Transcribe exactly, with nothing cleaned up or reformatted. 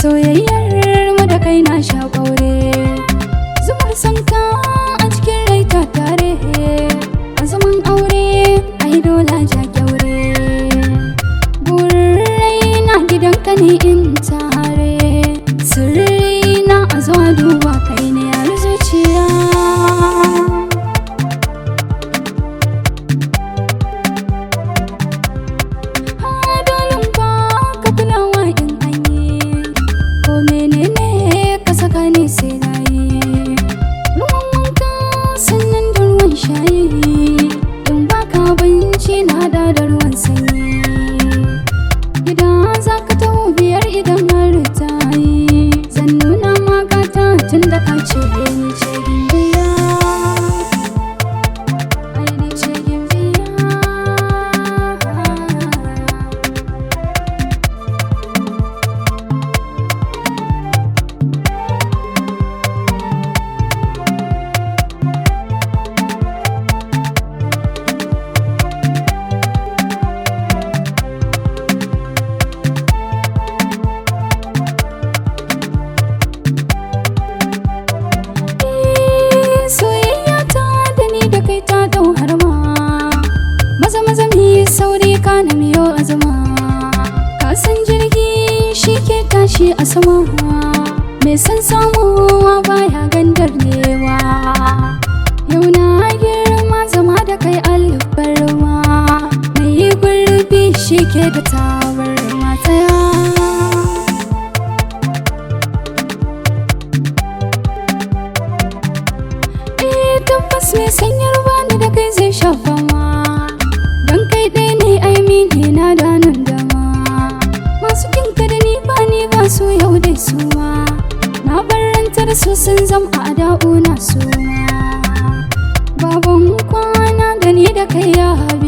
soyayyar mu da kai na sha ƙaure, zumar sanka a cikin rai ta tare, a zaman aure ai dole ja kyaure, burin raina gidanka ne in tare, sirri na a zuwa duba kai ne yar zuciya. Sauri kana miyo azama, kasan jirgi shi ke tashi a sama, mai san samuwa baya gandar newa. Yau na girma zama da kai albarma, mai gurbi shi ke da tawar matsaya. Eh tabbas mai sanyar bani da kai zai shafa ma, don kai ɗaya ne ai mini na da nan dama. Masu kinka da ni ba ni ba su yau dai suwa, na barranta da su sun zam a da'una suma. Baban kwana da ni da kai ya